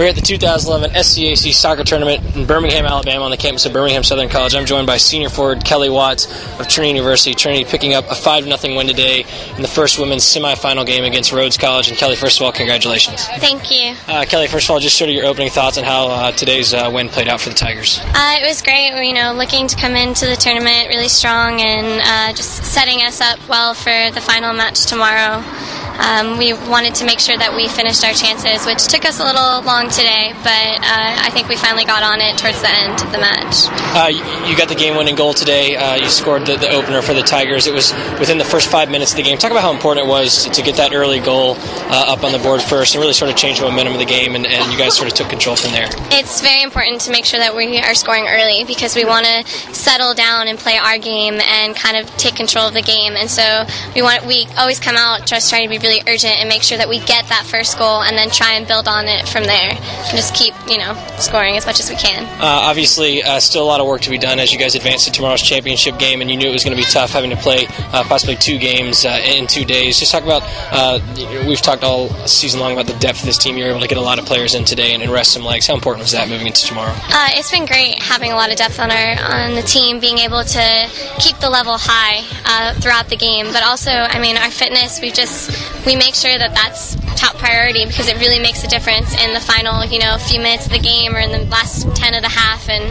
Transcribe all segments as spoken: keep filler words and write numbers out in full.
We're at the two thousand eleven S C A C soccer tournament in Birmingham, Alabama, on the campus of Birmingham Southern College. I'm joined by senior forward Kelly Watts of Trinity University. Trinity picking up a five nothing win today in the first women's semifinal game against Rhodes College. And Kelly, first of all, congratulations. Thank you. Uh, Kelly, first of all, just sort of your opening thoughts on how uh, today's uh, win played out for the Tigers. Uh, it was great. You know, looking to come into the tournament really strong and uh, just setting us up well for the final match tomorrow. Um, we wanted to make sure that we finished our chances, which took us a little long today, but uh, I think we finally got on it towards the end of the match. Uh, you got the game-winning goal today. Uh, you scored the, the opener for the Tigers. It was within the first five minutes of the game. Talk about how important it was to get that early goal uh, up on the board first and really sort of change the momentum of the game, and, and you guys sort of took control from there. It's very important to make sure that we are scoring early because we want to settle down and play our game and kind of take control of the game. And so we want we always come out just trying to be really urgent and make sure that we get that first goal and then try and build on it from there and just keep, you know, scoring as much as we can. Uh, obviously, uh, still a lot of work to be done as you guys advance to tomorrow's championship game, and you knew it was going to be tough having to play uh, possibly two games uh, in two days. Just talk about, uh, we've talked all season long about the depth of this team. You're able to get a lot of players in today and, and rest some legs. How important was that moving into tomorrow? Uh, it's been great having a lot of depth on our on the team, being able to keep the level high uh, throughout the game, but also, I mean, our fitness, we just, we make sure that that's top priority because it really makes a difference in the final, you know, few minutes of the game or in the last ten of the half. And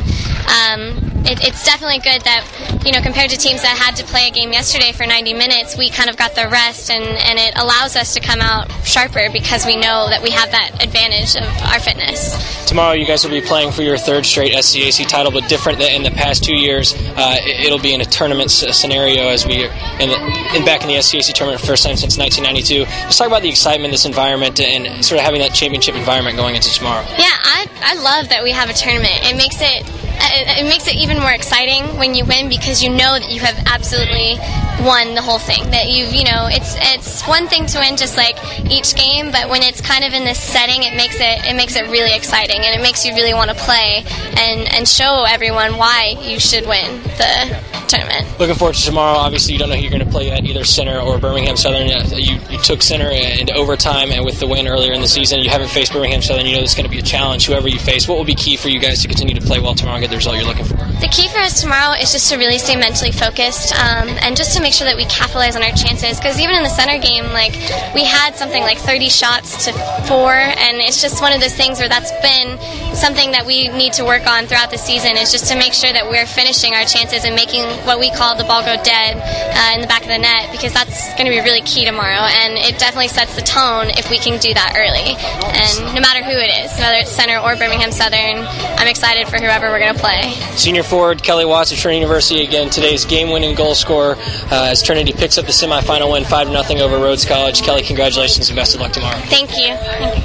um, it, it's definitely good that, you know, compared to teams that had to play a game yesterday for ninety minutes, we kind of got the rest, and, and it allows us to come out sharper because we know that we have that advantage of our fitness. Tomorrow you guys will be playing for your third straight S C A C title, but different than in the past two years. Uh, it'll be in a tournament scenario as we are in, the, in back in the S C A C tournament for the first time since nineteen ninety-two. Just talk about the excitement, this environment, and sort of having that championship environment going into tomorrow. Yeah, I, I love that we have a tournament. It makes it it makes it even more exciting when you win because you know that you have absolutely won the whole thing. That you've, you know, it's it's one thing to win just like each game, but when it's kind of in this setting, it makes it it makes it really exciting, and it makes you really want to play and and show everyone why you should win the tournament. Looking forward to tomorrow. Obviously, you don't know who you're going to play at, either center or Birmingham Southern. You, you took center into overtime, and with the win earlier in the season, you haven't faced Birmingham Southern. You know it's going to be a challenge, whoever you face. What will be key for you guys to continue to play well tomorrow and get the result you're looking for? The key for us tomorrow is just to really stay mentally focused um, and just to make sure that we capitalize on our chances, because even in the center game, like, we had something like thirty shots to four, and it's just one of those things where that's been something that we need to work on throughout the season, is just to make sure that we're finishing our chances and making what we call the ball go dead uh, in the back of the net, because that's going to be really key tomorrow, and it definitely sets the tone if we can do that early. And no matter who it is, whether it's center or Birmingham Southern, I'm excited for whoever we're going to play. Senior forward Kelly Watts of Trinity University, again, today's game-winning goal scorer uh, as Trinity picks up the semifinal win five nothing over Rhodes College. Kelly, congratulations and best of luck tomorrow. Thank you.